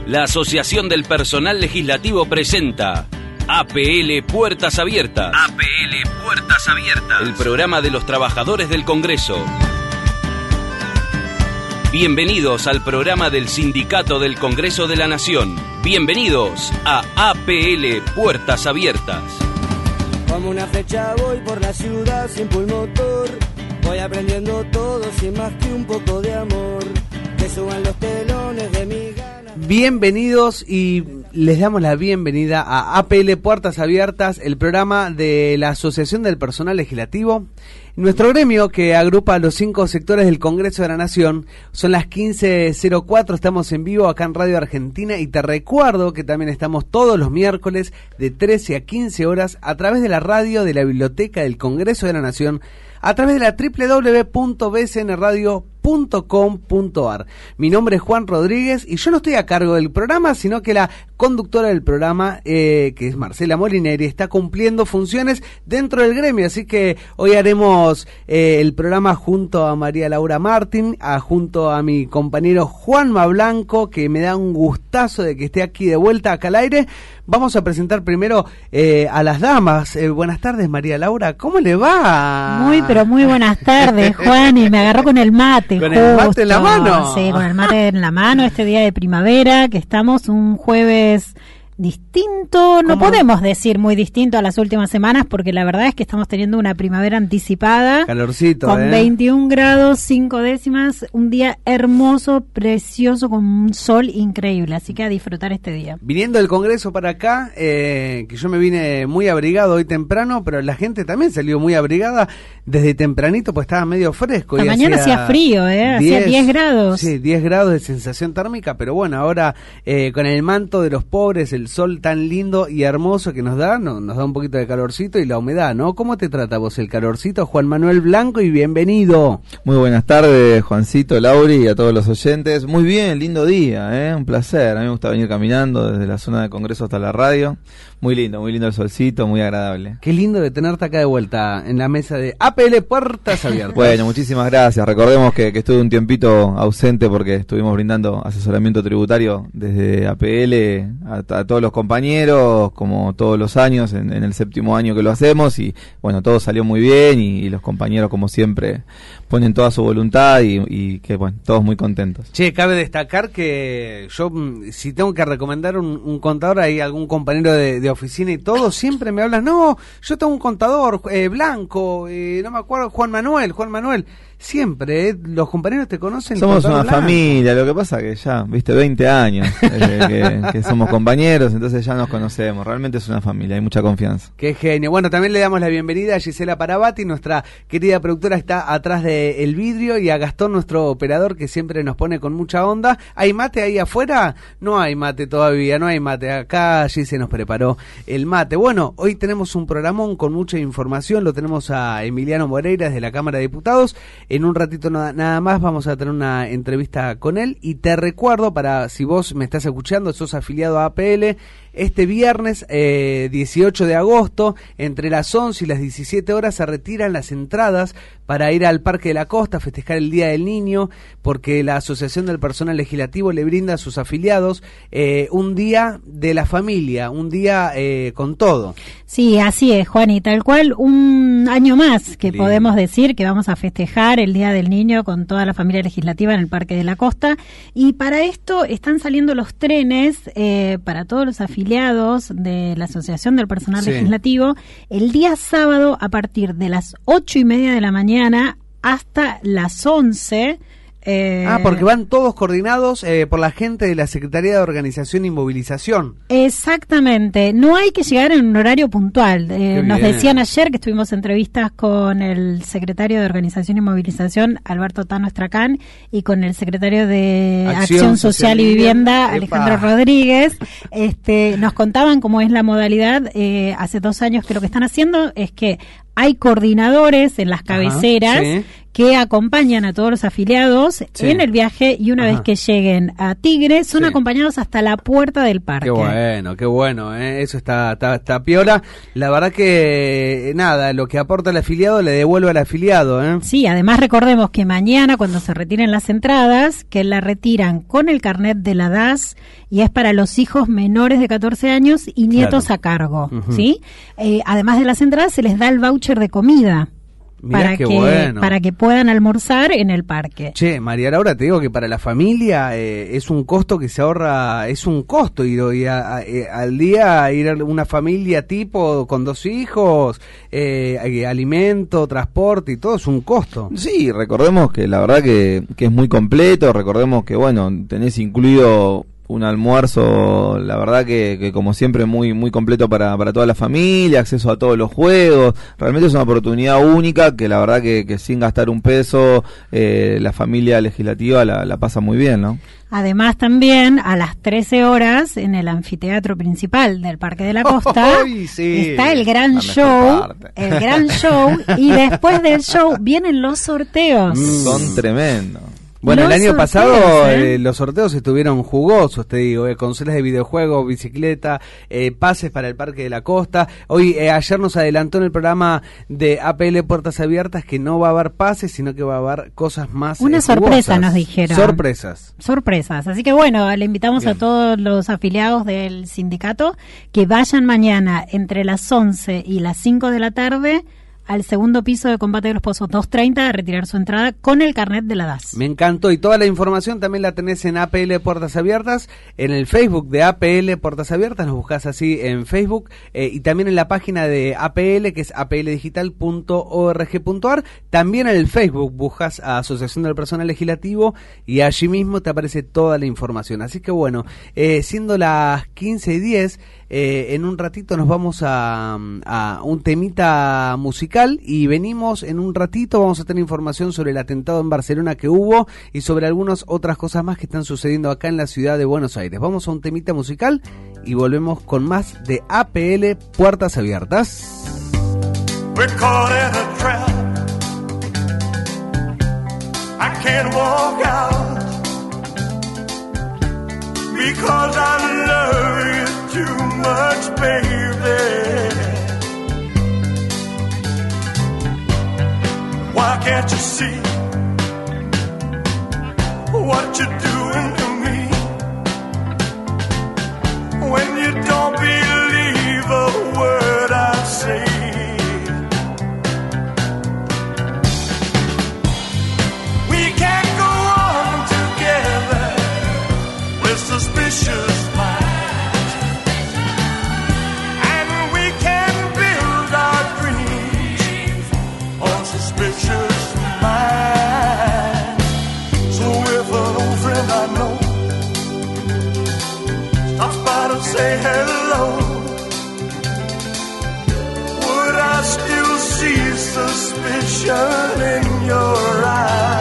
La Asociación del Personal Legislativo presenta APL Puertas Abiertas. APL Puertas Abiertas. El programa de los trabajadores del Congreso. Bienvenidos al programa del Sindicato del Congreso de la Nación. Bienvenidos a APL Puertas Abiertas. Como una flecha voy por la ciudad sin pulmotor. Voy aprendiendo todo sin más que un poco de amor. Que suban los telones de mi ganas. Bienvenidos y les damos la bienvenida a APL Puertas Abiertas, el programa de la Asociación del Personal Legislativo. Nuestro gremio, que agrupa a los 5 sectores del Congreso de la Nación, son las 15:04, estamos en vivo acá en Radio Argentina y te recuerdo que también estamos todos los miércoles de 13 a 15 horas a través de la radio de la Biblioteca del Congreso de la Nación, a través de la www.bcnradio.com.ar. Mi nombre es Juan Rodríguez y yo no estoy a cargo del programa, sino que la conductora del programa, que es Marcela Molineri, está cumpliendo funciones dentro del gremio, así que hoy haremos el programa junto a María Laura Martín, junto a mi compañero Juanma Blanco, que me da un gustazo de que esté aquí de vuelta acá al aire. Vamos a presentar primero a las damas. Buenas tardes, María Laura, ¿cómo le va? Pero muy buenas tardes, Juan, y me agarró con el mate. ¿Con justo. el mate en la mano? Sí, con el mate en la mano, este día de primavera, que estamos un jueves distinto, no podemos decir muy distinto a las últimas semanas, porque la verdad es que estamos teniendo una primavera anticipada. Calorcito, con 21 grados, 5 décimas, un día hermoso, precioso, con un sol increíble, así que a disfrutar este día. Viniendo del Congreso para acá, que yo me vine muy abrigado hoy temprano, pero la gente también salió muy abrigada desde tempranito, pues estaba medio fresco. La mañana hacía frío, hacía 10 grados. Sí, 10 grados de sensación térmica, pero bueno, ahora con el manto de los pobres, el sol tan lindo y hermoso que nos da un poquito de calorcito y la humedad, ¿no? ¿Cómo te trata vos el calorcito, Juan Manuel Blanco? Y bienvenido. Muy buenas tardes, Juancito, Lauri y a todos los oyentes. Muy bien, lindo día, un placer. A mí me gusta venir caminando desde la zona de Congreso hasta la radio. Muy lindo el solcito, muy agradable. Qué lindo de tenerte acá de vuelta en la mesa de APL Puertas Abiertas. Bueno, muchísimas gracias. Recordemos que estuve un tiempito ausente porque estuvimos brindando asesoramiento tributario desde APL a todos los compañeros, como todos los años, en el 7º año que lo hacemos, y bueno, todo salió muy bien y los compañeros, como siempre, ponen toda su voluntad y que bueno, todos muy contentos. Che, cabe destacar que yo, si tengo que recomendar un contador, hay algún compañero de oficina y todo, siempre me hablan, no, yo tengo un contador, Blanco, no me acuerdo, Juan Manuel, siempre, los compañeros te conocen. Somos una familia, lo que pasa que ya, 20 años que somos compañeros, entonces ya nos conocemos, realmente es una familia, hay mucha confianza. Qué genio. Bueno, también le damos la bienvenida a Gisela Parabati, nuestra querida productora, está atrás del vidrio, y a Gastón, nuestro operador, que siempre nos pone con mucha onda. ¿Hay mate ahí afuera? No hay mate todavía, no hay mate. Acá Gise nos preparó el mate. Bueno, hoy tenemos un programón con mucha información, lo tenemos a Emiliano Moreira desde la Cámara de Diputados. En un ratito nada más vamos a tener una entrevista con él, y te recuerdo, para si vos me estás escuchando, sos afiliado a APL, este viernes 18 de agosto, entre las 11 y las 17 horas, se retiran las entradas para ir al Parque de la Costa a festejar el Día del Niño, porque la Asociación del Personal Legislativo le brinda a sus afiliados un día de la familia, un día con todo. Sí, así es, Juan, y tal cual, un año más que lindo. Podemos decir que vamos a festejar el Día del Niño con toda la familia legislativa en el Parque de la Costa, y para esto están saliendo los trenes para todos los afiliados de la Asociación del Personal Legislativo el día sábado a partir de las 8:30 de la mañana hasta las 11. Porque van todos coordinados por la gente de la Secretaría de Organización y Movilización. Exactamente, no hay que llegar en un horario puntual. Nos decían ayer que estuvimos entrevistas con el secretario de Organización y Movilización, Alberto Tano Estracán, y con el secretario de Acción Social y Vivienda, Alejandro Rodríguez. Nos contaban cómo es la modalidad. Hace 2 años que lo que están haciendo es que hay coordinadores en las cabeceras que acompañan a todos los afiliados en el viaje, y una vez que lleguen a Tigre son acompañados hasta la puerta del parque. Qué bueno, eso está piola. La verdad que nada, lo que aporta el afiliado le devuelve al afiliado. Sí, además recordemos que mañana, cuando se retiren las entradas, que la retiran con el carnet de la DAS, y es para los hijos menores de 14 años y nietos a cargo, ¿sí? Además de las entradas, se les da el voucher de comida. Mirá para que puedan almorzar en el parque. Che, María Laura, te digo que para la familia es un costo que se ahorra, es un costo ir al día, ir a una familia tipo con 2 hijos, alimento, transporte y todo, es un costo. Sí, recordemos que la verdad que es muy completo, recordemos que bueno, tenés incluido un almuerzo, la verdad que como siempre muy completo para toda la familia, acceso a todos los juegos. Realmente es una oportunidad única que la verdad que sin gastar un peso la familia legislativa la pasa muy bien, ¿no? Además también a las 13 horas en el anfiteatro principal del Parque de la Costa está el gran show, y después del show vienen los sorteos. Son tremendos. Bueno, el año pasado los sorteos estuvieron jugosos, te digo, consolas de videojuegos, bicicleta, pases para el Parque de la Costa. Ayer nos adelantó en el programa de APL Puertas Abiertas que no va a haber pases, sino que va a haber cosas más Una sorpresa nos dijeron. Sorpresas. Así que bueno, le invitamos a todos los afiliados del sindicato que vayan mañana entre las 11 y las 5 de la tarde al segundo piso de Combate de los Pozos 230 a retirar su entrada con el carnet de la DAS. Me encantó, y toda la información también la tenés en APL Puertas Abiertas, en el Facebook de APL Puertas Abiertas, nos buscás así en Facebook, y también en la página de APL, que es apldigital.org.ar, también en el Facebook buscas a Asociación del Personal Legislativo y allí mismo te aparece toda la información. Así que bueno, siendo las 15:10, en un ratito nos vamos a un temita musical y venimos en un ratito, vamos a tener información sobre el atentado en Barcelona que hubo y sobre algunas otras cosas más que están sucediendo acá en la ciudad de Buenos Aires. Vamos a un temita musical y volvemos con más de APL Puertas Abiertas. We're caught in a trap. I can't walk out because I love you too much, baby. Why can't you see what you're doing to me? When you don't believe a word I say. We can't go on together with suspicious minds, and we can build our dreams on suspicious minds. So if an old friend I know stops by to say hello, would I still see suspicion in your eyes?